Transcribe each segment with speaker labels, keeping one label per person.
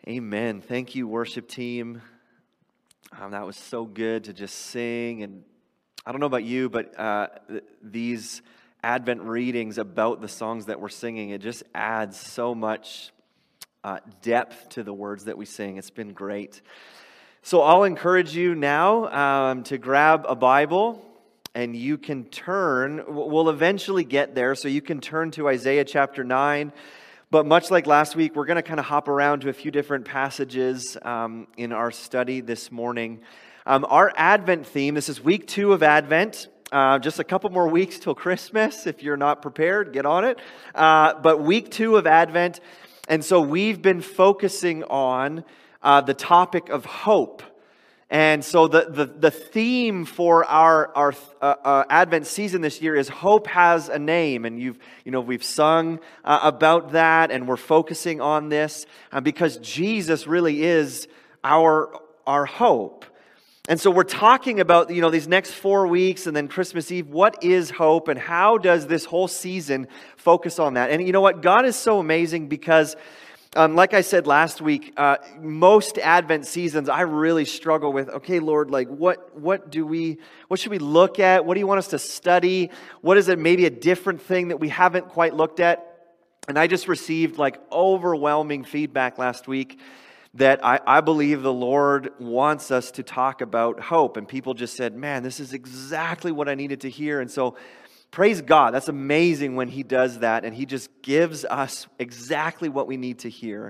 Speaker 1: Amen. Thank you, worship team. That was so good to just sing. And I don't know about you, but these Advent readings about the songs that we're singing, it just adds so much depth to the words that we sing. It's been great. So I'll encourage you now to grab a Bible, and you can turn. We'll eventually get there, so you can turn to Isaiah chapter 9. But much like last week, we're going to kind of hop around to a few different passages in our study this morning. Our Advent theme, this is week 2 of Advent. Just a couple more weeks till Christmas. If you're not prepared, get on it. But week 2 of Advent. And so we've been focusing on the topic of hope. And so the theme for our Advent season this year is hope has a name, and we've sung about that, and we're focusing on this because Jesus really is our hope. And so we're talking about these next 4 weeks and then Christmas Eve. What is hope, and how does this whole season focus on that? And you know what? God is so amazing because like I said last week, most Advent seasons I really struggle with. Okay, Lord, like what should we look at? What do you want us to study? What is it? Maybe a different thing that we haven't quite looked at. And I just received like overwhelming feedback last week that I believe the Lord wants us to talk about hope. And people just said, "Man, this is exactly what I needed to hear." And so, praise God. That's amazing when He does that, and He just gives us exactly what we need to hear.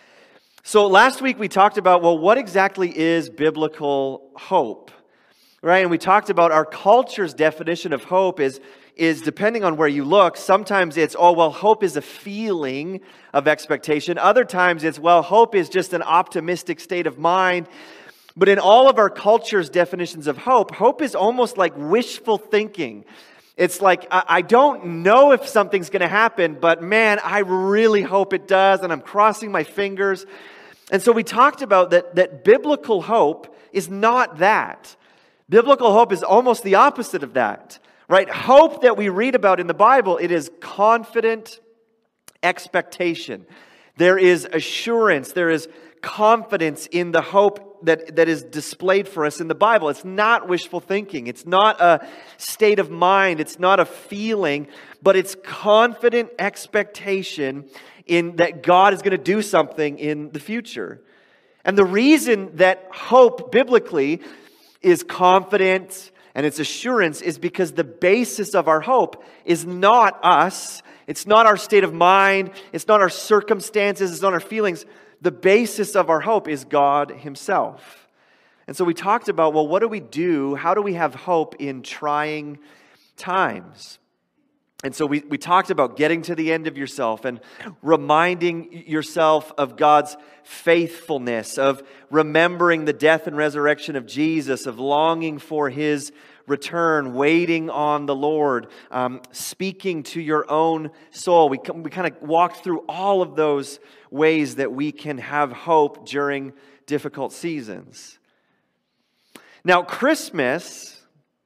Speaker 1: So last week we talked about, what exactly is biblical hope? Right? And we talked about our culture's definition of hope is depending on where you look. Sometimes it's, hope is a feeling of expectation. Other times it's, hope is just an optimistic state of mind. But in all of our culture's definitions of hope is almost like wishful thinking. It's like, I don't know if something's going to happen, but man, I really hope it does, and I'm crossing my fingers. And so we talked about that biblical hope is not that. Biblical hope is almost the opposite of that, right? Hope that we read about in the Bible, it is confident expectation. There is assurance, there is confidence in the hope that is displayed for us in the Bible. It's not wishful thinking. It's not a state of mind. It's not a feeling, but it's confident expectation in that God is going to do something in the future. And the reason that hope biblically is confident and its assurance is because the basis of our hope is not us. It's not our state of mind. It's not our circumstances. It's not our feelings. The basis of our hope is God Himself. And so we talked about, what do we do? How do we have hope in trying times? And so we talked about getting to the end of yourself and reminding yourself of God's faithfulness, of remembering the death and resurrection of Jesus, of longing for His return, waiting on the Lord, speaking to your own soul. We kind of walked through all of those ways that we can have hope during difficult seasons. Now, Christmas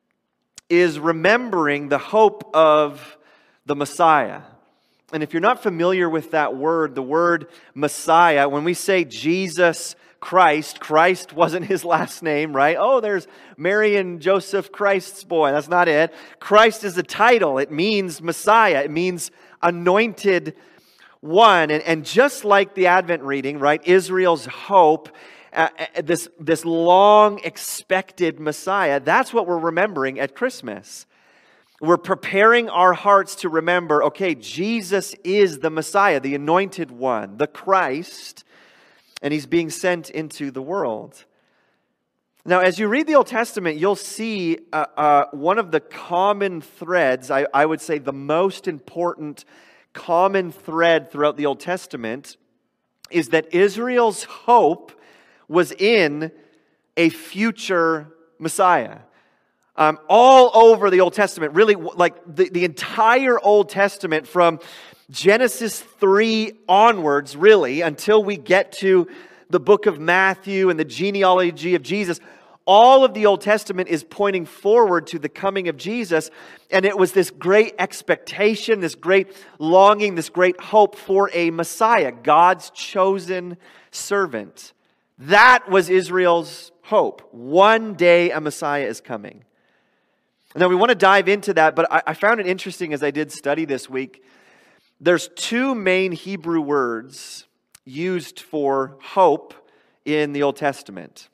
Speaker 1: is remembering the hope of the Messiah. And if you're not familiar with that word, the word Messiah, when we say Jesus Christ wasn't His last name, right? There's Mary and Joseph Christ's boy. That's not it. Christ is a title. It means Messiah. It means anointed one. And just like the Advent reading, right? Israel's hope, this long expected Messiah, that's what we're remembering at Christmas. We're preparing our hearts to remember, okay, Jesus is the Messiah, the anointed one, the Christ, and He's being sent into the world. Now, as you read the Old Testament, you'll see one of the common threads, I would say the most important common thread throughout the Old Testament, is that Israel's hope was in a future Messiah. All over the Old Testament, really like the entire Old Testament from Genesis 3 onwards, really, until we get to the book of Matthew and the genealogy of Jesus, all of the Old Testament is pointing forward to the coming of Jesus. And it was this great expectation, this great longing, this great hope for a Messiah, God's chosen servant. That was Israel's hope. One day a Messiah is coming. Now we want to dive into that, but I found it interesting as I did study this week. There's two main Hebrew words used for hope in the Old Testament.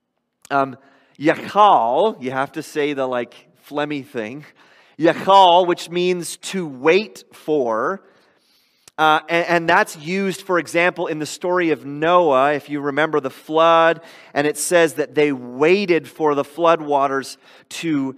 Speaker 1: Yachal, you have to say the phlegmy thing. Yachal, which means to wait for. And that's used, for example, in the story of Noah, if you remember the flood, and it says that they waited for the flood waters to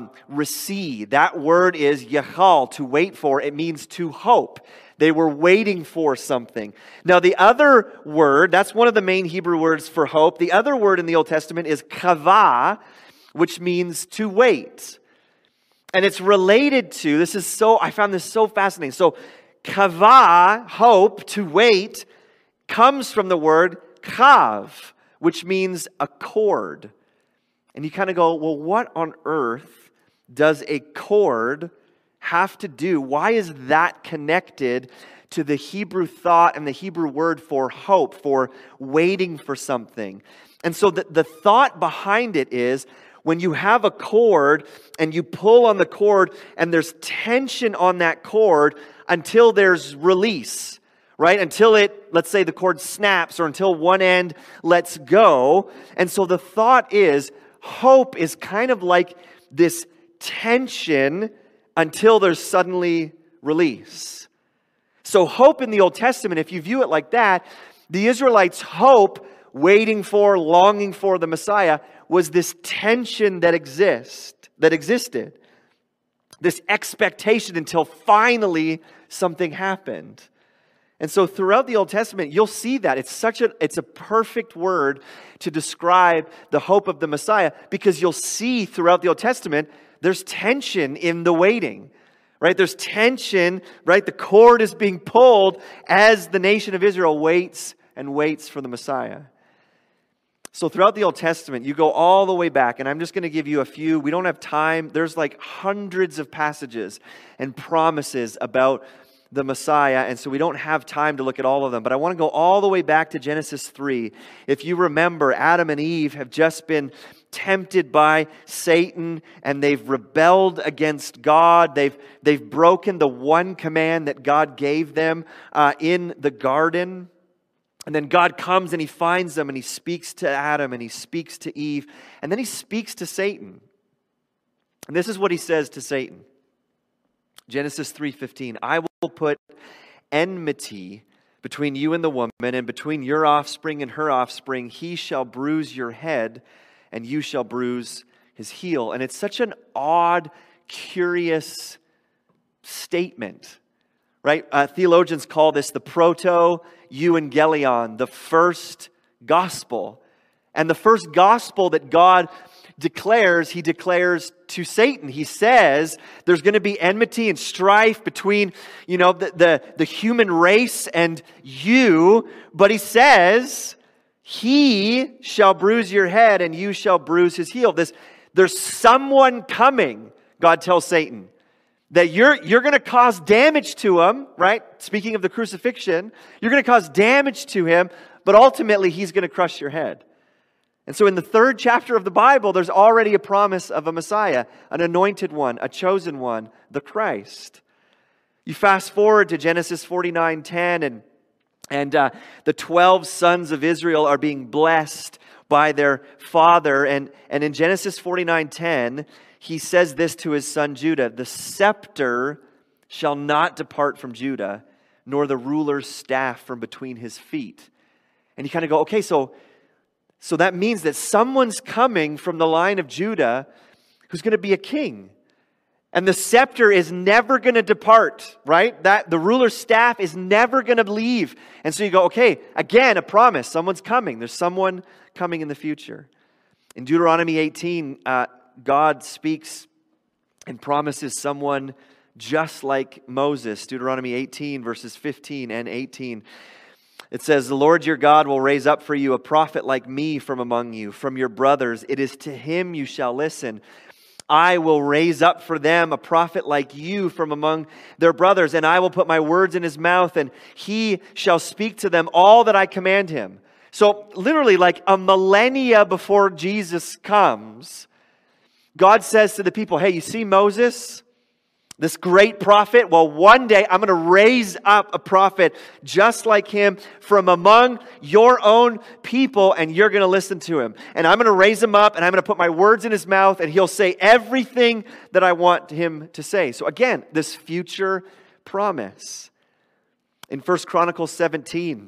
Speaker 1: recede. That word is yachal, to wait for. It means to hope. They were waiting for something. Now, the other word, that's one of the main Hebrew words for hope. The other word in the Old Testament is kavah, which means to wait. And it's related to, I found this so fascinating. So, kavah, hope, to wait, comes from the word kav, which means a cord. And you kind of go, well, what on earth does a cord have to do? Why is that connected to the Hebrew thought and the Hebrew word for hope, for waiting for something? And so the thought behind it is, when you have a cord and you pull on the cord and there's tension on that cord until there's release, right? Until let's say the cord snaps or until one end lets go. And so the thought is, hope is kind of like this tension until there's suddenly release. So hope in the Old Testament, if you view it like that, the Israelites' hope, waiting for, longing for the Messiah, was this tension that existed. This expectation until finally something happened. And so throughout the Old Testament, you'll see that. It's a perfect word to describe the hope of the Messiah, because you'll see throughout the Old Testament, there's tension in the waiting. Right? There's tension, right? The cord is being pulled as the nation of Israel waits and waits for the Messiah. So throughout the Old Testament, you go all the way back, and I'm just going to give you a few. We don't have time. There's hundreds of passages and promises about the Messiah, and so we don't have time to look at all of them. But I want to go all the way back to Genesis 3. If you remember, Adam and Eve have just been tempted by Satan, and they've rebelled against God. They've broken the one command that God gave them in the garden. And then God comes and He finds them and He speaks to Adam and He speaks to Eve. And then He speaks to Satan. And this is what He says to Satan. Genesis 3:15, I will put enmity between you and the woman, and between your offspring and her offspring. He shall bruise your head, and you shall bruise his heel. And it's such an odd, curious statement. Right? Theologians call this the proto-evangelion, the first gospel. And the first gospel that God declares, He declares to Satan. He says there's going to be enmity and strife between, the human race and you. But He says, He shall bruise your head and you shall bruise his heel. There's someone coming, God tells Satan, that you're going to cause damage to him, right? Speaking of the crucifixion, you're going to cause damage to him, but ultimately he's going to crush your head. And so in the 3rd chapter of the Bible, there's already a promise of a Messiah, an anointed one, a chosen one, the Christ. You fast forward to Genesis 49:10, and the 12 sons of Israel are being blessed by their father. And in Genesis 49:10, he says this to his son Judah, the scepter shall not depart from Judah, nor the ruler's staff from between his feet. And you kind of go, okay, so that means that someone's coming from the line of Judah who's going to be a king. And the scepter is never going to depart, right? That the ruler's staff is never going to leave. And so you go, okay, again, a promise. Someone's coming. There's someone coming in the future. In Deuteronomy 18, God speaks and promises someone just like Moses. Deuteronomy 18, verses 15 and 18. It says, the Lord your God will raise up for you a prophet like me from among you, from your brothers. It is to him you shall listen. I will raise up for them a prophet like you from among their brothers, and I will put my words in his mouth, and he shall speak to them all that I command him. So literally like a millennia before Jesus comes, God says to the people, hey, you see Moses? This great prophet, well, one day I'm going to raise up a prophet just like him from among your own people, and you're going to listen to him. And I'm going to raise him up, and I'm going to put my words in his mouth, and he'll say everything that I want him to say. So again, this future promise. In 1 Chronicles 17,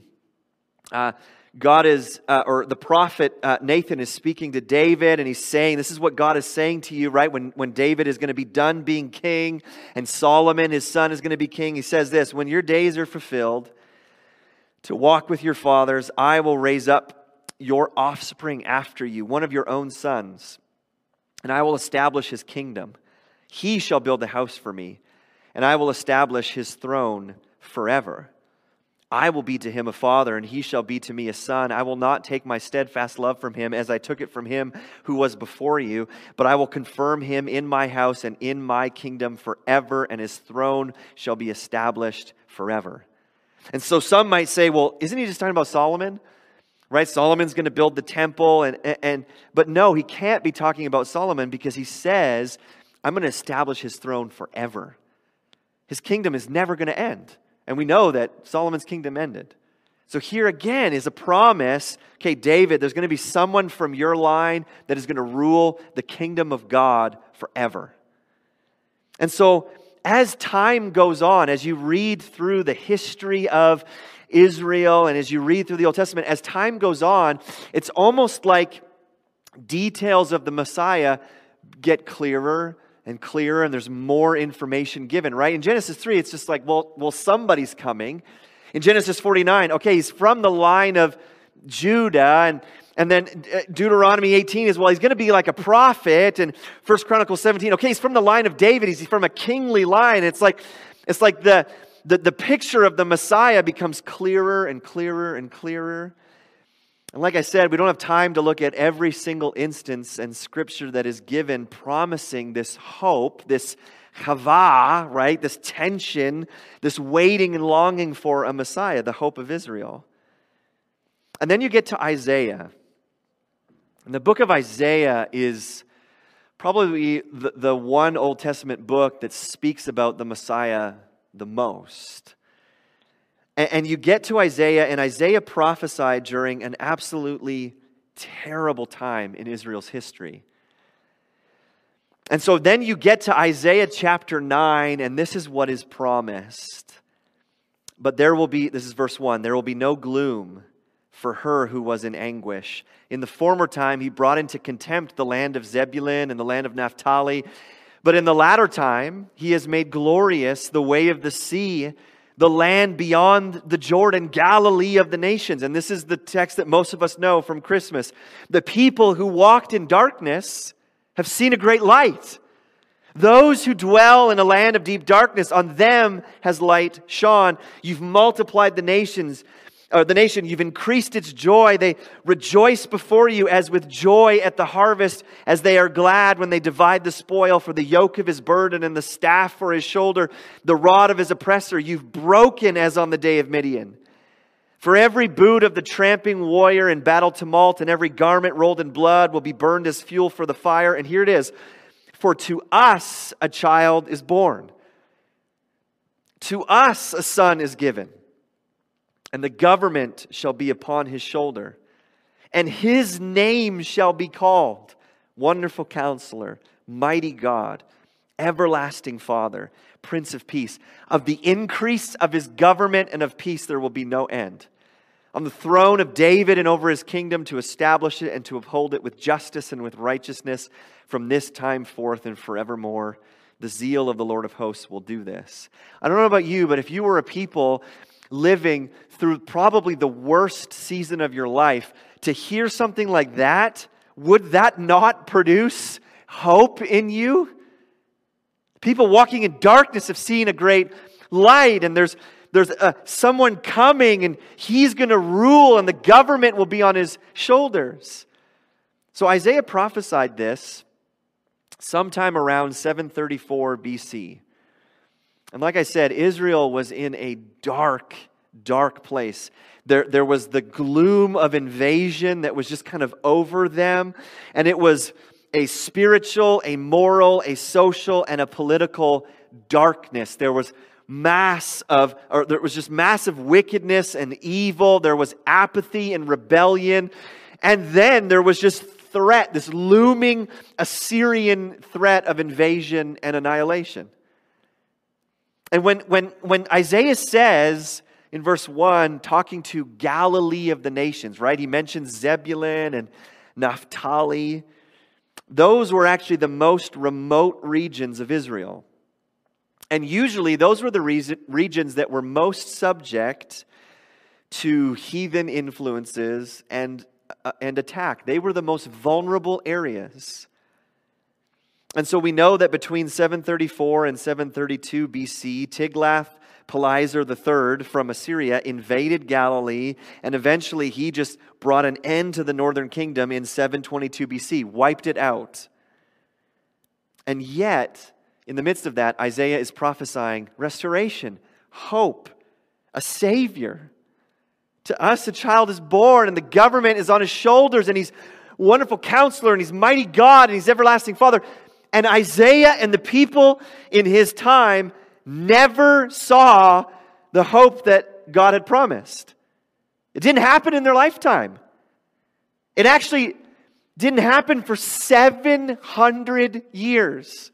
Speaker 1: God is, or the prophet Nathan is speaking to David, and he's saying, this is what God is saying to you, right? When David is going to be done being king, and Solomon, his son, is going to be king. He says this, when your days are fulfilled to walk with your fathers, I will raise up your offspring after you, one of your own sons, and I will establish his kingdom. He shall build a house for me, and I will establish his throne forever. I will be to him a father, and he shall be to me a son. I will not take my steadfast love from him as I took it from him who was before you, but I will confirm him in my house and in my kingdom forever, and his throne shall be established forever. And so some might say, well, isn't he just talking about Solomon? Right? Solomon's going to build the temple, but no, he can't be talking about Solomon, because he says, I'm going to establish his throne forever. His kingdom is never going to end. And we know that Solomon's kingdom ended. So here again is a promise. Okay, David, there's going to be someone from your line that is going to rule the kingdom of God forever. And so as time goes on, as you read through the history of Israel and as you read through the Old Testament, as time goes on, it's almost like details of the Messiah get clearer and clearer, and there's more information given, right? In Genesis 3, it's just like, well, somebody's coming. In Genesis 49, okay, he's from the line of Judah, and then Deuteronomy 18 is, well, he's going to be like a prophet, and 1 Chronicles 17, okay, he's from the line of David, he's from a kingly line. It's like the picture of the Messiah becomes clearer and clearer and clearer. And like I said, we don't have time to look at every single instance in Scripture that is given promising this hope, this chava, right? This tension, this waiting and longing for a Messiah, the hope of Israel. And then you get to Isaiah. And the book of Isaiah is probably the one Old Testament book that speaks about the Messiah the most. And you get to Isaiah, and Isaiah prophesied during an absolutely terrible time in Israel's history. And so then you get to Isaiah chapter 9, and this is what is promised. But there will be, this is verse 1, there will be no gloom for her who was in anguish. In the former time he brought into contempt the land of Zebulun and the land of Naphtali. But in the latter time he has made glorious the way of the sea, the land beyond the Jordan, Galilee of the nations. And this is the text that most of us know from Christmas. The people who walked in darkness have seen a great light. Those who dwell in a land of deep darkness, on them has light shone. You've multiplied the nation, you've increased its joy. They rejoice before you as with joy at the harvest, as they are glad when they divide the spoil. For the yoke of his burden and the staff for his shoulder, the rod of his oppressor, you've broken as on the day of Midian. For every boot of the tramping warrior in battle tumult and every garment rolled in blood will be burned as fuel for the fire. And here it is. For to us a child is born. To us a son is given. And the government shall be upon his shoulder. And his name shall be called Wonderful Counselor, Mighty God, Everlasting Father, Prince of Peace. Of the increase of his government and of peace there will be no end. On the throne of David and over his kingdom, to establish it and to uphold it with justice and with righteousness from this time forth and forevermore. The zeal of the Lord of hosts will do this. I don't know about you, but if you were a people living through probably the worst season of your life, to hear something like that, would that not produce hope in you? People walking in darkness have seen a great light, and there's there's someone coming and he's going to rule and the government will be on his shoulders. So Isaiah prophesied this sometime around 734 BC. And like I said, Israel was in a dark, dark place. There was the gloom of invasion that was just kind of over them. And it was a spiritual, a moral, a social, and a political darkness. There was just massive wickedness and evil. There was apathy and rebellion. And then there was just threat, this looming Assyrian threat of invasion and annihilation. And when Isaiah says in verse 1, talking to Galilee of the nations, right? He mentions Zebulun and Naphtali. Those were actually the most remote regions of Israel. And usually those were the regions that were most subject to heathen influences and attack. They were the most vulnerable areas. And so we know that between 734 and 732 BC, Tiglath-Pileser III from Assyria invaded Galilee, and eventually he just brought an end to the northern kingdom in 722 BC, wiped it out. And yet, in the midst of that, Isaiah is prophesying restoration, hope, a Savior. To us a child is born, and the government is on his shoulders, and he's a wonderful counselor, and he's mighty God, and he's everlasting Father. And Isaiah and the people in his time never saw the hope that God had promised. It didn't happen in their lifetime. It actually didn't happen for 700 years.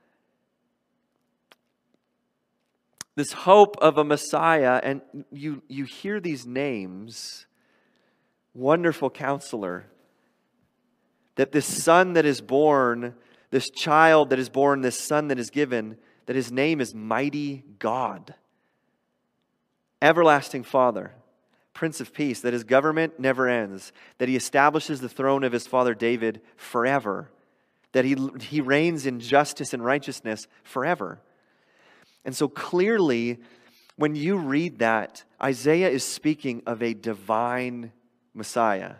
Speaker 1: This hope of a Messiah, and you hear these names, Wonderful Counselor, that this son that is born, this child that is born, this son that is given, that his name is Mighty God, Everlasting Father, Prince of Peace, that his government never ends, that he establishes the throne of his father David forever, that he reigns in justice and righteousness forever. And so clearly, when you read that, Isaiah is speaking of a divine Messiah.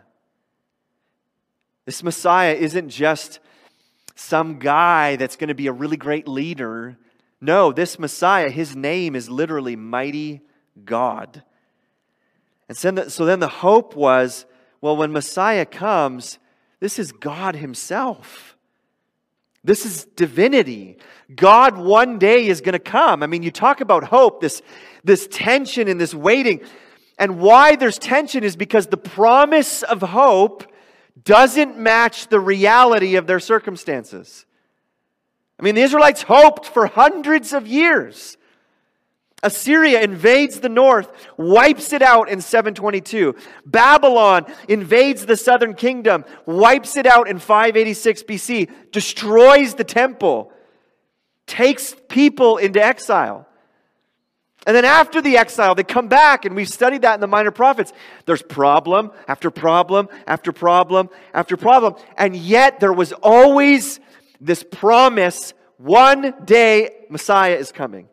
Speaker 1: This Messiah isn't just some guy that's going to be a really great leader. No, this Messiah, his name is literally Mighty God. And so then the hope was, well, when Messiah comes, this is God himself. This is divinity. God one day is going to come. I mean, you talk about hope, this tension and this waiting. And why there's tension is because the promise of hope doesn't match the reality of their circumstances. I mean, the Israelites hoped for hundreds of years. Assyria invades the north, wipes it out in 722. Babylon invades the southern kingdom, wipes it out in 586 BC, destroys the temple, takes people into exile. And then after the exile, they come back, and we've studied that in the Minor Prophets. There's problem after problem after problem after problem. And yet there was always this promise, one day Messiah is coming.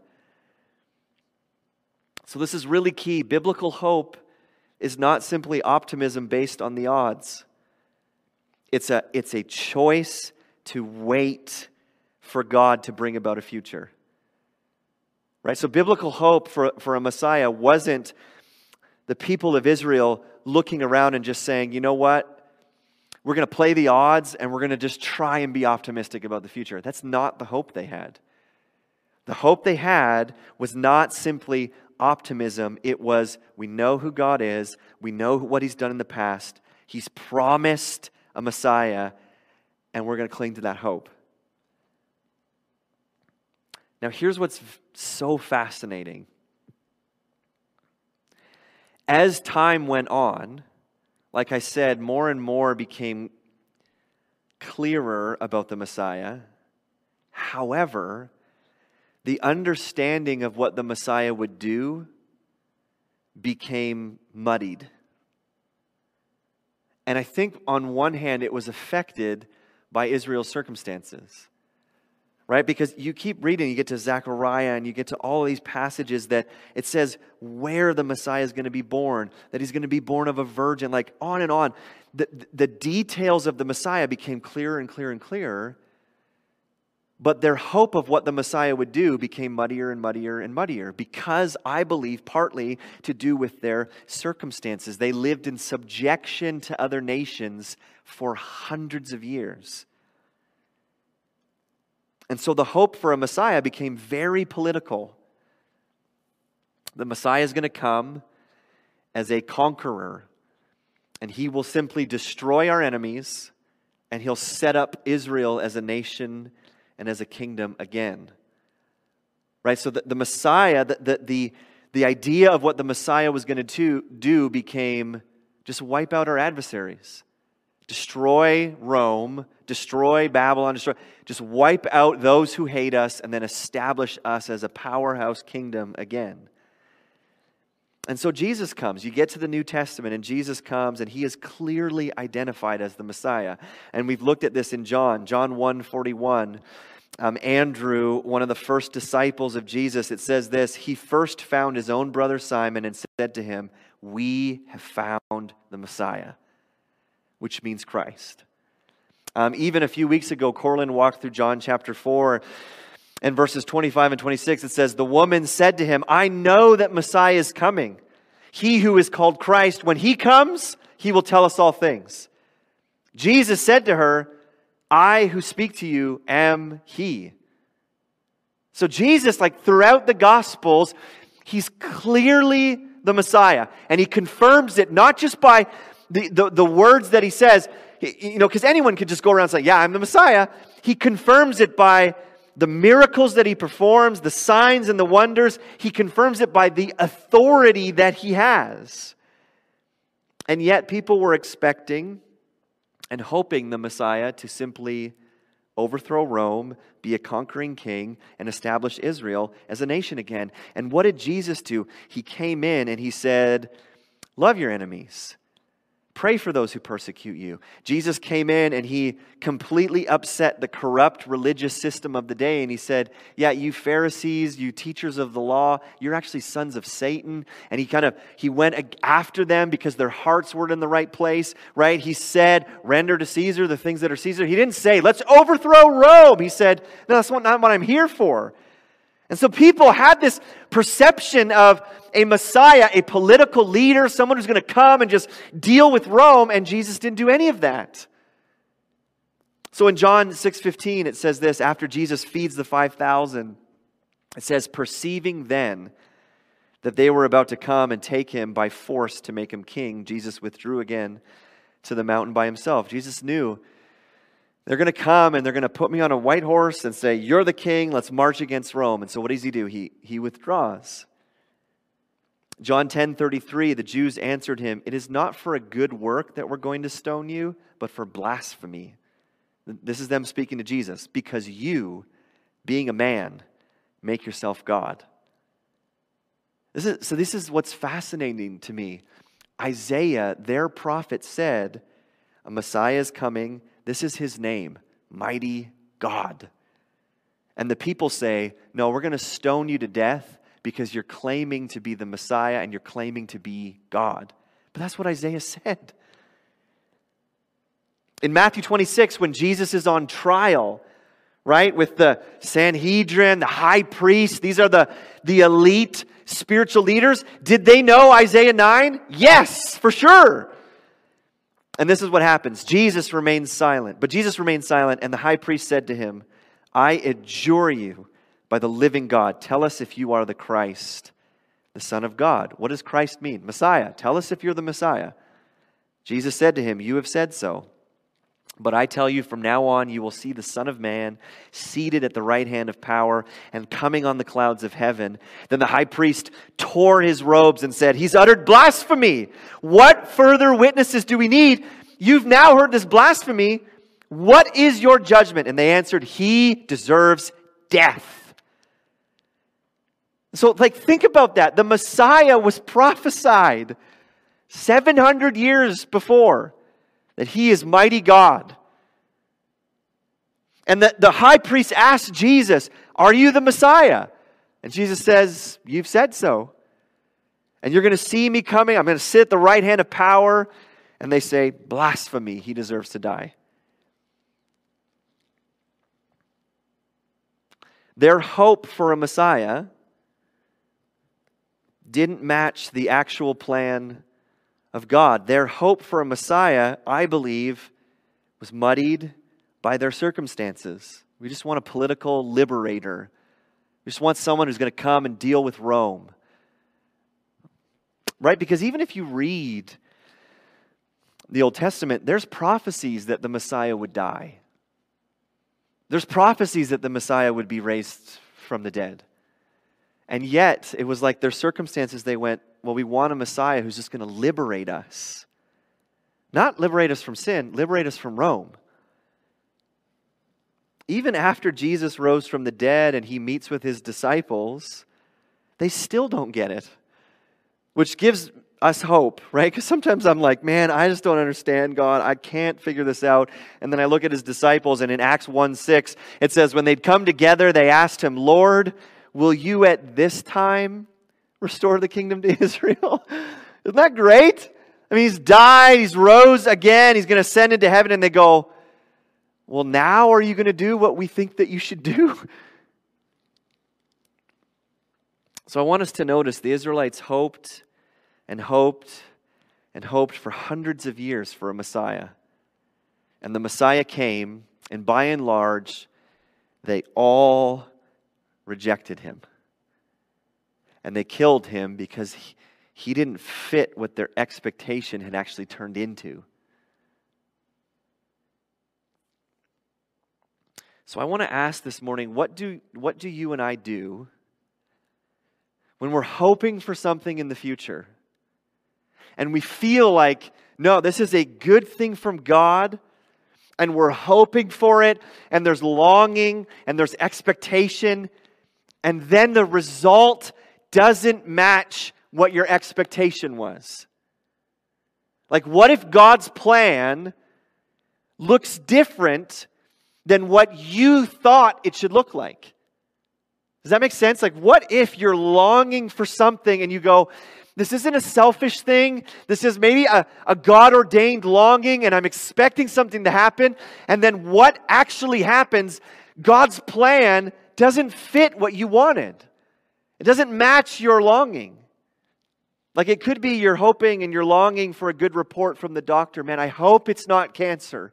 Speaker 1: So this is really key. Biblical hope is not simply optimism based on the odds. It's a choice to wait for God to bring about a future. Right? So biblical hope for a Messiah wasn't the people of Israel looking around and just saying, you know what? We're going to play the odds and we're going to just try and be optimistic about the future. That's not the hope they had. The hope they had was not simply optimism. It was, we know who God is. We know what He's done in the past. He's promised a Messiah, and we're going to cling to that hope. Now, here's what's so fascinating. As time went on, like I said, more and more became clearer about the Messiah. However, the understanding of what the Messiah would do became muddied. And I think on one hand it was affected by Israel's circumstances. right? Because you keep reading, you get to Zechariah and you get to all of these passages that it says where the Messiah is going to be born, that he's going to be born of a virgin, like on and on. The details of the Messiah became clearer and clearer and clearer, but their hope of what the Messiah would do became muddier and muddier and muddier because I believe partly to do with their circumstances. They lived in subjection to other nations for hundreds of years. And so the hope for a Messiah became very political. The Messiah is going to come as a conqueror, and he will simply destroy our enemies, and he'll set up Israel as a nation and as a kingdom again. Right? So the Messiah, the idea of what the Messiah was going to do became just wipe out our adversaries. Destroy Rome, destroy Babylon, just wipe out those who hate us and then establish us as a powerhouse kingdom again. And so Jesus comes. You get to the New Testament and Jesus comes and he is clearly identified as the Messiah. And we've looked at this in John 1:41. Andrew, one of the first disciples of Jesus, it says this, he first found his own brother Simon and said to him, "We have found the Messiah," which means Christ. Even a few weeks ago, Corlin walked through John chapter 4 and verses 25 and 26. It says, the woman said to him, "I know that Messiah is coming. He who is called Christ, when he comes, he will tell us all things." Jesus said to her, "I who speak to you am he." So Jesus, like throughout the Gospels, he's clearly the Messiah. And he confirms it not just by the words that he says, because anyone could just go around and say, "Yeah, I'm the Messiah." He confirms it by the miracles that he performs, the signs and the wonders. He confirms it by the authority that he has. And yet people were expecting and hoping the Messiah to simply overthrow Rome, be a conquering king, and establish Israel as a nation again. And what did Jesus do? He came in and he said, "Love your enemies. Pray for those who persecute you." Jesus came in and he completely upset the corrupt religious system of the day. And he said, "Yeah, you Pharisees, you teachers of the law, you're actually sons of Satan." And he went after them because their hearts weren't in the right place, right? He said, "Render to Caesar the things that are Caesar." He didn't say, "Let's overthrow Rome." He said, "No, that's not what I'm here for." And so people had this perception of a Messiah, a political leader, someone who's going to come and just deal with Rome, and Jesus didn't do any of that. So in John 6:15, it says this, after Jesus feeds the 5,000, it says, "Perceiving then that they were about to come and take him by force to make him king, Jesus withdrew again to the mountain by himself." Jesus knew they're going to come and they're going to put me on a white horse and say, "You're the king, let's march against Rome." And so what does he do? He withdraws. John 10:33, the Jews answered him, "It is not for a good work that we're going to stone you, but for blasphemy." This is them speaking to Jesus. "Because you, being a man, make yourself God." This is what's fascinating to me. Isaiah, their prophet, said, a Messiah is coming. This is his name, Mighty God. And the people say, "No, we're going to stone you to death because you're claiming to be the Messiah and you're claiming to be God." But that's what Isaiah said. In Matthew 26, when Jesus is on trial, right, with the Sanhedrin, the high priest, these are the elite spiritual leaders, did they know Isaiah 9? Yes, for sure. And this is what happens. Jesus remains silent. But Jesus remained silent, and the high priest said to him, "I adjure you by the living God, tell us if you are the Christ, the Son of God." What does Christ mean? Messiah. Tell us if you're the Messiah. Jesus said to him, "You have said so. But I tell you, from now on you will see the Son of Man seated at the right hand of power and coming on the clouds of heaven." Then the high priest tore his robes and said, "He's uttered blasphemy. What further witnesses do we need? You've now heard this blasphemy. What is your judgment?" And they answered, "He deserves death." So, think about that. The Messiah was prophesied 700 years before that he is mighty God. And the high priest asks Jesus, "Are you the Messiah?" And Jesus says, "You've said so. And you're going to see me coming. I'm going to sit at the right hand of power." And they say, "Blasphemy. He deserves to die." Their hope for a Messiah didn't match the actual plan of God. Their hope for a Messiah, I believe, was muddied by their circumstances. We just want a political liberator. We just want someone who's going to come and deal with Rome. Right? Because even if you read the Old Testament, there's prophecies that the Messiah would die. There's prophecies that the Messiah would be raised from the dead. And yet, it was like their circumstances, they went, well, we want a Messiah who's just going to liberate us. Not liberate us from sin, liberate us from Rome. Even after Jesus rose from the dead and he meets with his disciples, they still don't get it. Which gives us hope, right? Because sometimes I'm like, man, I just don't understand God. I can't figure this out. And then I look at his disciples, and in Acts 1:6, it says, when they'd come together, they asked him, "Lord, will you at this time restore the kingdom to Israel?" Isn't that great? I mean, he's died, he's rose again, he's going to ascend into heaven, and they go, well, now are you going to do what we think that you should do? So I want us to notice the Israelites hoped and hoped and hoped for hundreds of years for a Messiah. And the Messiah came, and by and large, they all rejected him. And they killed him because he didn't fit what their expectation had actually turned into. So I want to ask this morning, what do you and I do when we're hoping for something in the future? And we feel like, no, this is a good thing from God, and we're hoping for it, and there's longing, and there's expectation, and then the result doesn't match what your expectation was. Like, what if God's plan looks different than what you thought it should look like? Does that make sense? Like, what if you're longing for something and you go, this isn't a selfish thing. This is maybe a God-ordained longing, and I'm expecting something to happen. And then what actually happens, God's plan doesn't fit what you wanted. It doesn't match your longing. Like, it could be you're hoping and you're longing for a good report from the doctor. Man, I hope it's not cancer.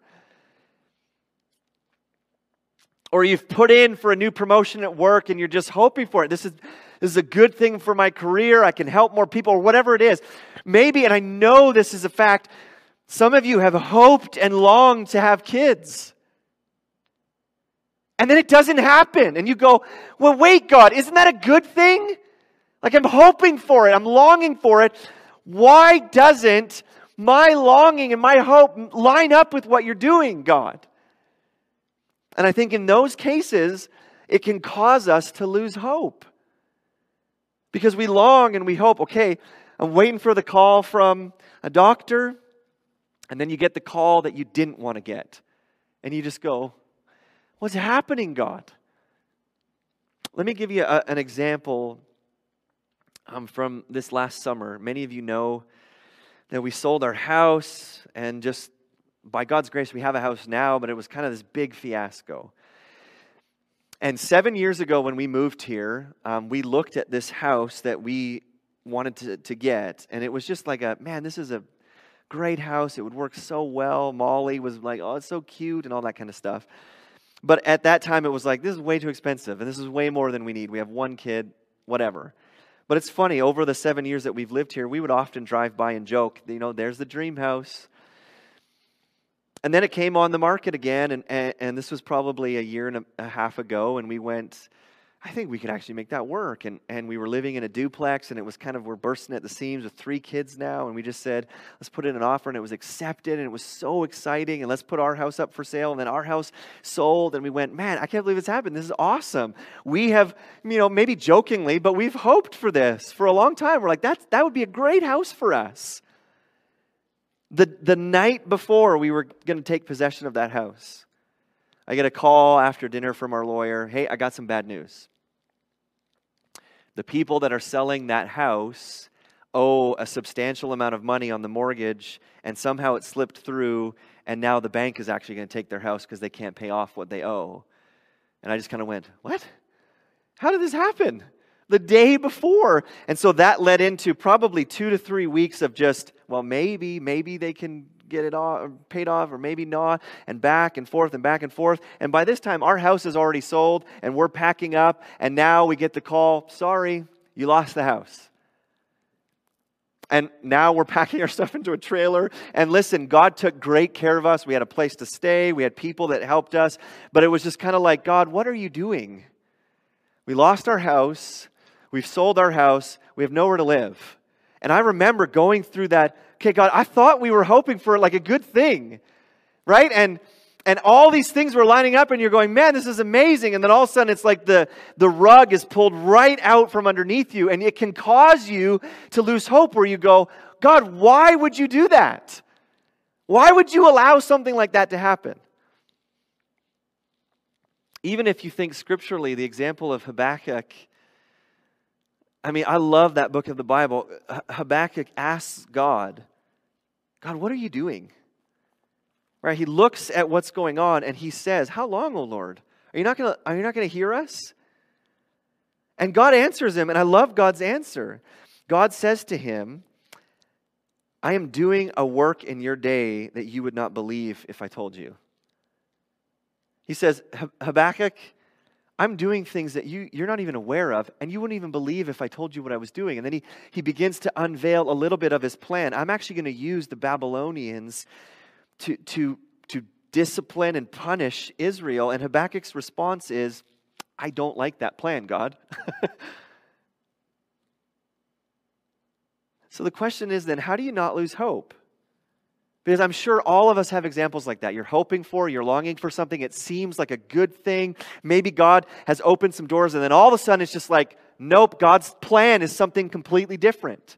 Speaker 1: Or you've put in for a new promotion at work and you're just hoping for it. This is a good thing for my career. I can help more people, or whatever it is. Maybe, and I know this is a fact, some of you have hoped and longed to have kids. And then it doesn't happen. And you go, well, wait, God, isn't that a good thing? Like, I'm hoping for it. I'm longing for it. Why doesn't my longing and my hope line up with what you're doing, God? And I think in those cases, it can cause us to lose hope. Because we long and we hope, okay, I'm waiting for the call from a doctor, and then you get the call that you didn't want to get. And you just go, what's happening, God? Let me give you an example from this last summer. Many of you know that we sold our house, and just by God's grace, we have a house now, but it was kind of this big fiasco. And 7 years ago when we moved here, we looked at this house that we wanted to get, and it was just like man, this is a great house. It would work so well. Molly was like, oh, it's so cute and all that kind of stuff. But at that time, it was like, this is way too expensive, and this is way more than we need. We have one kid, whatever. But it's funny, over the 7 years that we've lived here, we would often drive by and joke, there's the dream house. And then it came on the market again, and this was probably a year and a half ago, and we went, I think we could actually make that work. And we were living in a duplex, and it was we're bursting at the seams with 3 kids now, and we just said, let's put in an offer, and it was accepted, and it was so exciting, and let's put our house up for sale. And then our house sold, and we went, man, I can't believe it's happened. This is awesome. We have, maybe jokingly, but we've hoped for this for a long time. We're like, that would be a great house for us. The night before we were going to take possession of that house, I get a call after dinner from our lawyer. Hey, I got some bad news. The people that are selling that house owe a substantial amount of money on the mortgage, and somehow it slipped through, and now the bank is actually going to take their house because they can't pay off what they owe. And I just kind of went, what? How did this happen? The day before. And so that led into probably 2 to 3 weeks of just, well, maybe they can get it all paid off, or maybe not, and back and forth and back and forth. And by this time, our house is already sold, and we're packing up, and now we get the call, sorry, you lost the house. And now we're packing our stuff into a trailer. And listen, God took great care of us. We had a place to stay. We had people that helped us. But it was just kind of like, God, what are you doing? We lost our house. We've sold our house. We have nowhere to live. And I remember going through that, okay, God, I thought we were hoping for like a good thing, right? And all these things were lining up, and you're going, man, this is amazing. And then all of a sudden, it's like the rug is pulled right out from underneath you, and it can cause you to lose hope, where you go, God, why would you do that? Why would you allow something like that to happen? Even if you think scripturally, the example of Habakkuk, I mean, I love that book of the Bible. Habakkuk asks God, what are you doing? Right? He looks at what's going on and he says, how long, O Lord? Are you not going to hear us? And God answers him, and I love God's answer. God says to him, I am doing a work in your day that you would not believe if I told you. He says, Habakkuk, I'm doing things that you're not even aware of, and you wouldn't even believe if I told you what I was doing. And then he begins to unveil a little bit of his plan. I'm actually going to use the Babylonians to discipline and punish Israel. And Habakkuk's response is, I don't like that plan, God. So the question is then, how do you not lose hope? Because I'm sure all of us have examples like that. You're hoping for, you're longing for something. It seems like a good thing. Maybe God has opened some doors, and then all of a sudden it's just like, nope, God's plan is something completely different.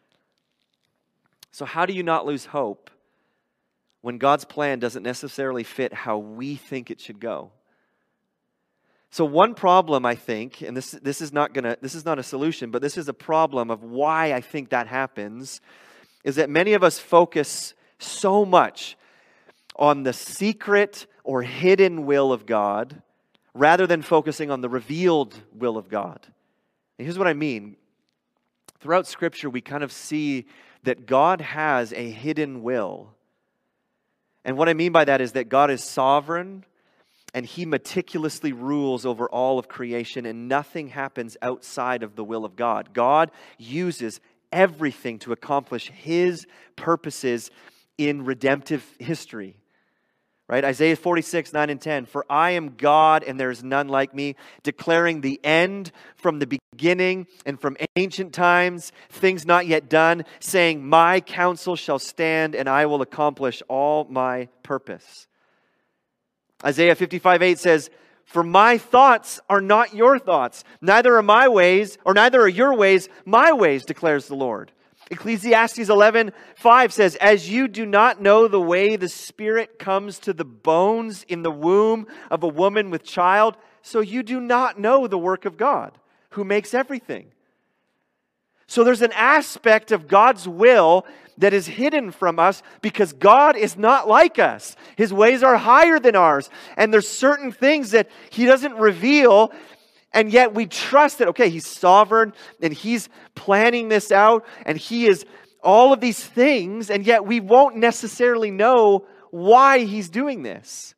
Speaker 1: So how do you not lose hope when God's plan doesn't necessarily fit how we think it should go? So one problem, I think, and this is not a solution, but this is a problem of why I think that happens, is that many of us focus so much on the secret or hidden will of God rather than focusing on the revealed will of God. And here's what I mean. Throughout Scripture, we kind of see that God has a hidden will. And what I mean by that is that God is sovereign, and He meticulously rules over all of creation, and nothing happens outside of the will of God. God uses everything to accomplish His purposes in redemptive history. Right? Isaiah 46, 9 and 10. For I am God and there is none like me, declaring the end from the beginning and from ancient times, things not yet done, saying, my counsel shall stand and I will accomplish all my purpose. Isaiah 55, 8 says, for my thoughts are not your thoughts, neither are my ways, or neither are your ways my ways, declares the Lord. Ecclesiastes 11:5 says, as you do not know the way the Spirit comes to the bones in the womb of a woman with child, so you do not know the work of God, who makes everything. So there's an aspect of God's will that is hidden from us because God is not like us. His ways are higher than ours. And there's certain things that He doesn't reveal, and yet we trust that, okay, He's sovereign and He's planning this out and He is all of these things, and yet we won't necessarily know why He's doing this.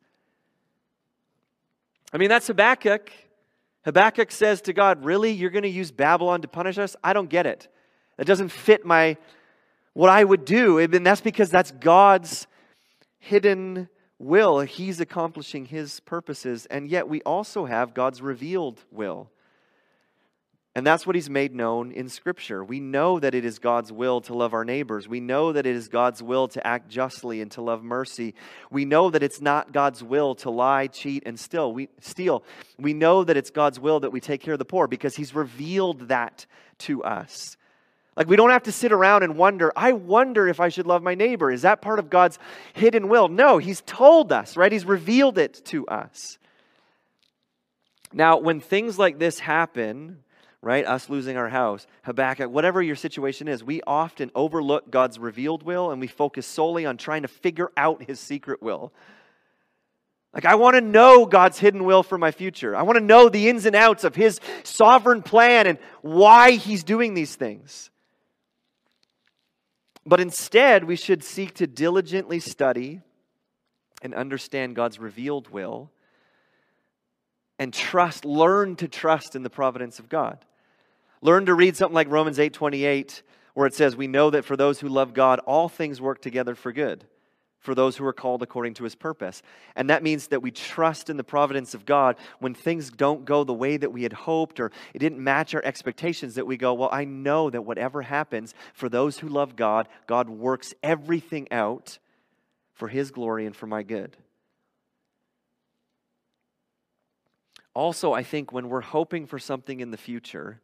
Speaker 1: I mean, that's Habakkuk. Habakkuk says to God, really? You're going to use Babylon to punish us? I don't get it. That doesn't fit what I would do. And that's because that's God's hidden will. He's accomplishing His purposes. And yet we also have God's revealed will. And that's what He's made known in Scripture. We know that it is God's will to love our neighbors. We know that it is God's will to act justly and to love mercy. We know that it's not God's will to lie, cheat, and steal. We know that it's God's will that we take care of the poor because He's revealed that to us. Like, we don't have to sit around and wonder, I wonder if I should love my neighbor. Is that part of God's hidden will? No, He's told us, right? He's revealed it to us. Now, when things like this happen, right, us losing our house, Habakkuk, whatever your situation is, we often overlook God's revealed will and we focus solely on trying to figure out His secret will. Like, I want to know God's hidden will for my future. I want to know the ins and outs of His sovereign plan and why He's doing these things. But instead, we should seek to diligently study and understand God's revealed will and learn to trust in the providence of God. Learn to read something like Romans 8:28, where it says, we know that for those who love God, all things work together for good, for those who are called according to His purpose. And that means that we trust in the providence of God when things don't go the way that we had hoped or it didn't match our expectations, that we go, well, I know that whatever happens, for those who love God, God works everything out for His glory and for my good. Also, I think when we're hoping for something in the future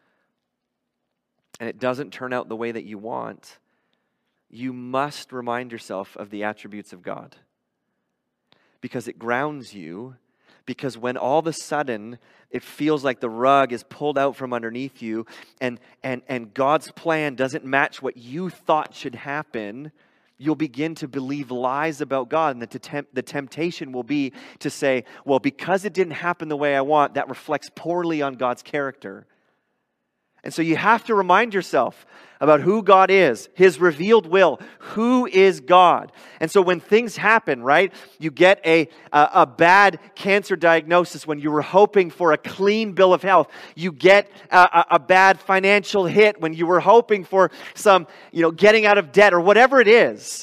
Speaker 1: and it doesn't turn out the way that you want, you must remind yourself of the attributes of God. Because it grounds you. Because when all of a sudden it feels like the rug is pulled out from underneath you and God's plan doesn't match what you thought should happen, you'll begin to believe lies about God. And the temptation will be to say, well, because it didn't happen the way I want, that reflects poorly on God's character. And so you have to remind yourself about who God is, His revealed will. Who is God? And so when things happen, right, you get a bad cancer diagnosis when you were hoping for a clean bill of health. You get a bad financial hit when you were hoping for some, getting out of debt or whatever it is.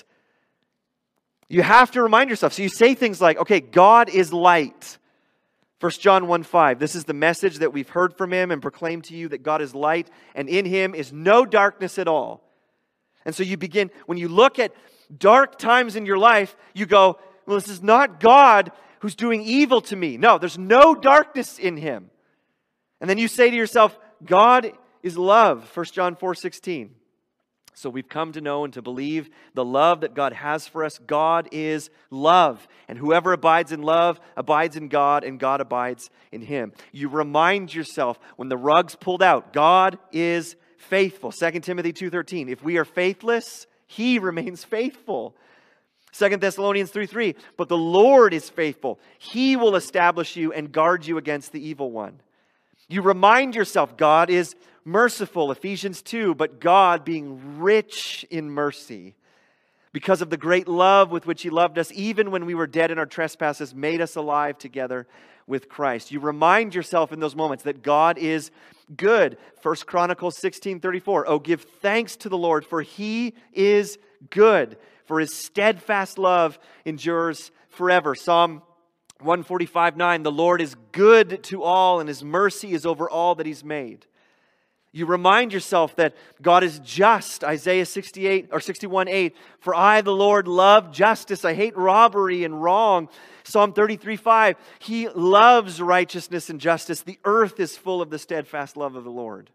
Speaker 1: You have to remind yourself. So you say things like, okay, God is light. 1 John 1:5, this is the message that we've heard from Him and proclaimed to you, that God is light and in Him is no darkness at all. And so you begin, when you look at dark times in your life, you go, well, this is not God who's doing evil to me. No, there's no darkness in Him. And then you say to yourself, God is love, 1 John 4:16. So we've come to know and to believe the love that God has for us. God is love. And whoever abides in love abides in God, and God abides in him. You remind yourself when the rug's pulled out, God is faithful. 2 Timothy 2:13. If we are faithless, He remains faithful. 2 Thessalonians 3:3. But the Lord is faithful. He will establish you and guard you against the evil one. You remind yourself God is merciful, Ephesians 2, but God being rich in mercy, because of the great love with which He loved us, even when we were dead in our trespasses, made us alive together with Christ. You remind yourself in those moments that God is good. 1 Chronicles 16:34. Oh, give thanks to the Lord, for He is good, for His steadfast love endures forever. Psalm 145:9. The Lord is good to all, and His mercy is over all that He's made. You remind yourself that God is just. Isaiah 61:8. For I, the Lord, love justice. I hate robbery and wrong. Psalm 33:5. He loves righteousness and justice. The earth is full of the steadfast love of the Lord.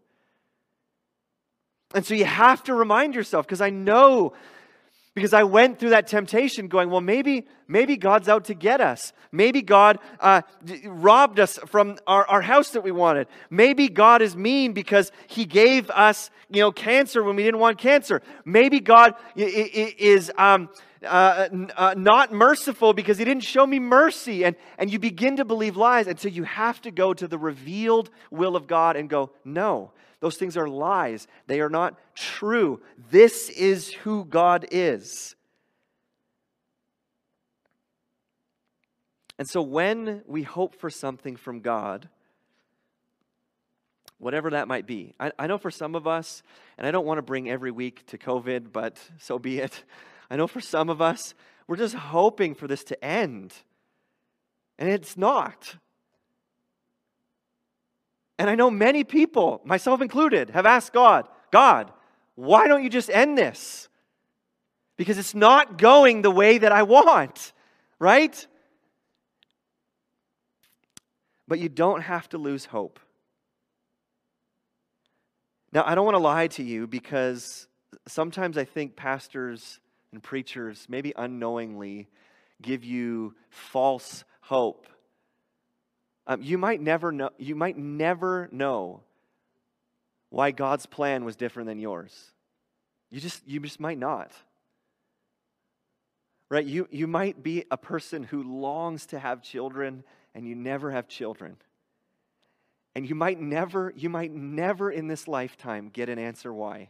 Speaker 1: And so you have to remind yourself, because I know, because I went through that temptation going, well, maybe God's out to get us. Maybe God robbed us from our house that we wanted. Maybe God is mean because He gave us, cancer when we didn't want cancer. Maybe God is not merciful because He didn't show me mercy. And you begin to believe lies. And so you have to go to the revealed will of God and go, no, those things are lies. They are not true. This is who God is. And so when we hope for something from God, whatever that might be, I know for some of us, and I don't want to bring every week to COVID, but so be it. I know for some of us, we're just hoping for this to end. And it's not. And I know many people, myself included, have asked God, why don't you just end this? Because it's not going the way that I want, right? But you don't have to lose hope. Now, I don't want to lie to you, because sometimes I think pastors and preachers, maybe unknowingly, give you false hope. You might never know. You might never know why God's plan was different than yours. You just might not. Right? You might be a person who longs to have children, and you never have children. And you might never in this lifetime get an answer why.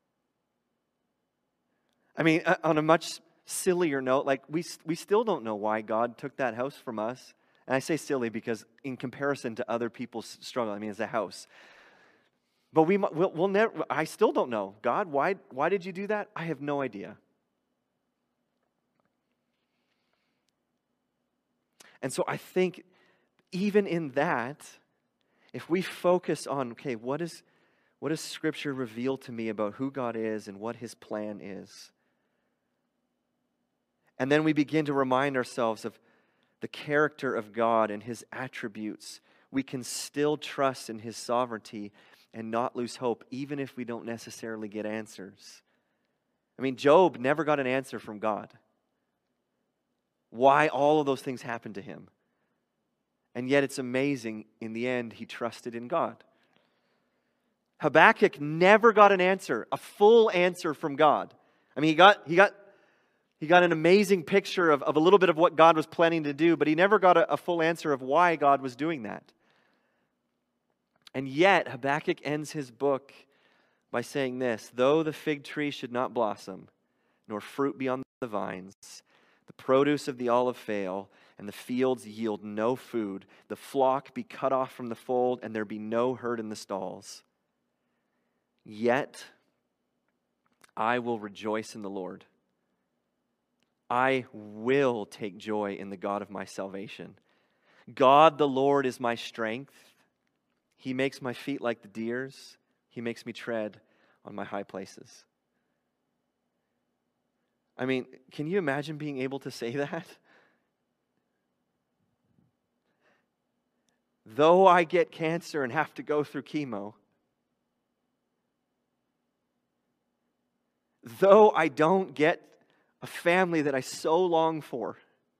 Speaker 1: I mean, on a much sillier note, like we still don't know why God took that house from us. And I say silly because in comparison to other people's struggle, I mean, it's a house. But we'll never. I still don't know. God, why did you do that? I have no idea. And so I think even in that, if we focus on, okay, what does Scripture reveal to me about who God is and what His plan is? And then we begin to remind ourselves of the character of God and His attributes. We can still trust in His sovereignty and not lose hope, even if we don't necessarily get answers. I mean, Job never got an answer from God. Why all of those things happened to him. And yet it's amazing, in the end, he trusted in God. Habakkuk never got an answer, a full answer from God. I mean, he got an amazing picture of a little bit of what God was planning to do, but he never got a full answer of why God was doing that. And yet, Habakkuk ends his book by saying this: though the fig tree should not blossom, nor fruit be on the vines, the produce of the olive fail, and the fields yield no food, the flock be cut off from the fold, and there be no herd in the stalls, yet I will rejoice in the Lord. I will take joy in the God of my salvation. God the Lord is my strength. He makes my feet like the deer's. He makes me tread on my high places. I mean, can you imagine being able to say that? Though I get cancer and have to go through chemo, though I don't get a family that I so long for,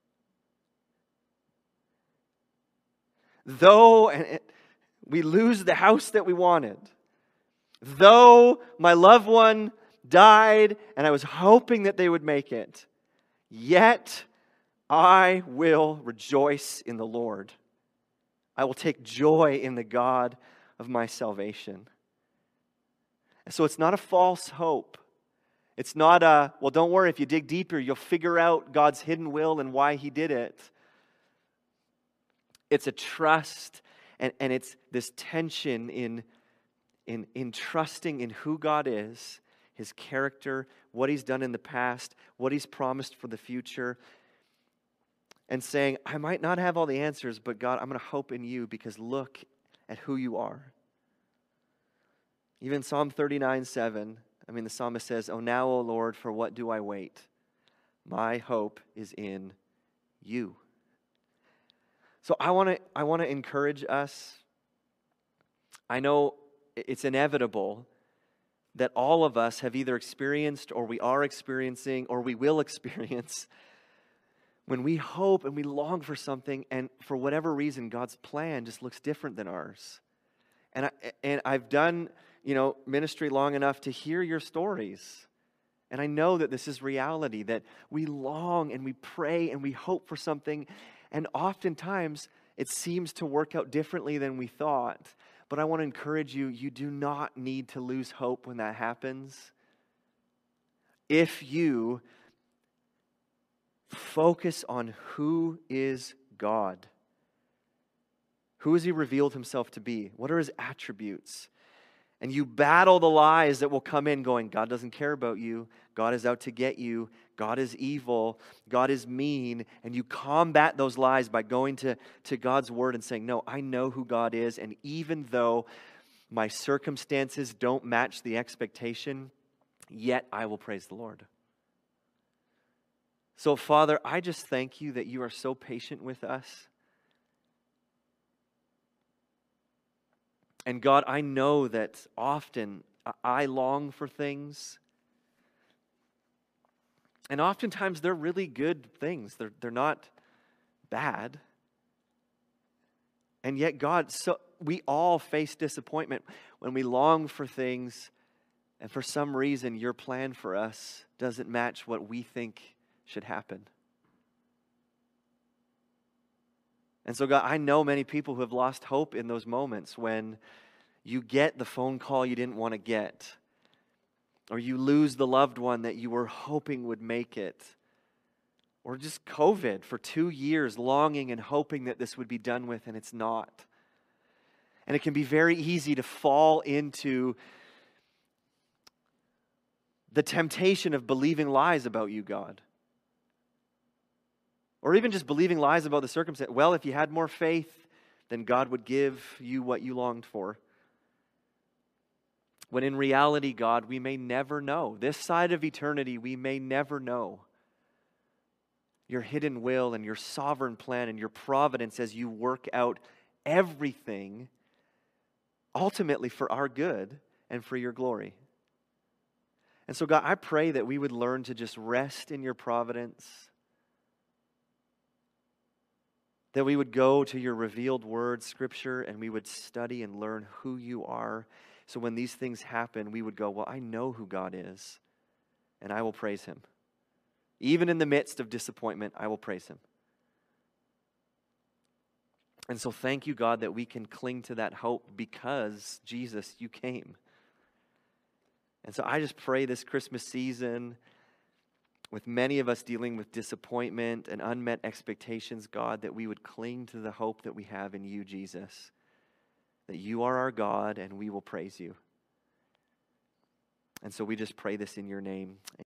Speaker 1: though we lose the house that we wanted, though my loved one died and I was hoping that they would make it, yet I will rejoice in the Lord. I will take joy in the God of my salvation. And so it's not a false hope. It's not well, don't worry, if you dig deeper, you'll figure out God's hidden will and why He did it. It's a trust, and it's this tension in trusting in who God is, His character, what He's done in the past, what He's promised for the future, and saying, I might not have all the answers, but God, I'm going to hope in You because look at who You are. Even Psalm 39:7, the psalmist says, "Oh now, O Lord, for what do I wait? My hope is in You." So I want to encourage us. I know it's inevitable that all of us have either experienced or we are experiencing or we will experience when we hope and we long for something, and for whatever reason, God's plan just looks different than ours. And I've done, ministry long enough to hear your stories. And I know that this is reality, that we long and we pray and we hope for something, and oftentimes it seems to work out differently than we thought. But I want to encourage you, you do not need to lose hope when that happens. If you focus on who is God. Who has He revealed Himself to be? What are His attributes? And you battle the lies that will come in going, God doesn't care about you. God is out to get you. God is evil. God is mean. And you combat those lies by going to God's Word and saying, no, I know who God is. And even though my circumstances don't match the expectation, yet I will praise the Lord. So, Father, I just thank You that You are so patient with us. And God, I know that often I long for things. And oftentimes they're really good things. They're not bad. And yet, God, so we all face disappointment when we long for things, and for some reason your plan for us doesn't match what we think should happen. And so, God, I know many people who have lost hope in those moments when you get the phone call you didn't want to get, or you lose the loved one that you were hoping would make it, or just COVID for 2 years, longing and hoping that this would be done with, and it's not. And it can be very easy to fall into the temptation of believing lies about you, God. Or even just believing lies about the circumstance. Well, if you had more faith, then God would give you what you longed for. When in reality, God, we may never know. This side of eternity, we may never know your hidden will and your sovereign plan and your providence as you work out everything ultimately for our good and for your glory. And so, God, I pray that we would learn to just rest in your providence, that we would go to your revealed word, Scripture, and we would study and learn who you are. So when these things happen, we would go, well, I know who God is, and I will praise him. Even in the midst of disappointment, I will praise him. And so thank you, God, that we can cling to that hope because, Jesus, you came. And so I just pray this Christmas season, with many of us dealing with disappointment and unmet expectations, God, that we would cling to the hope that we have in you, Jesus. That you are our God and we will praise you. And so we just pray this in your name.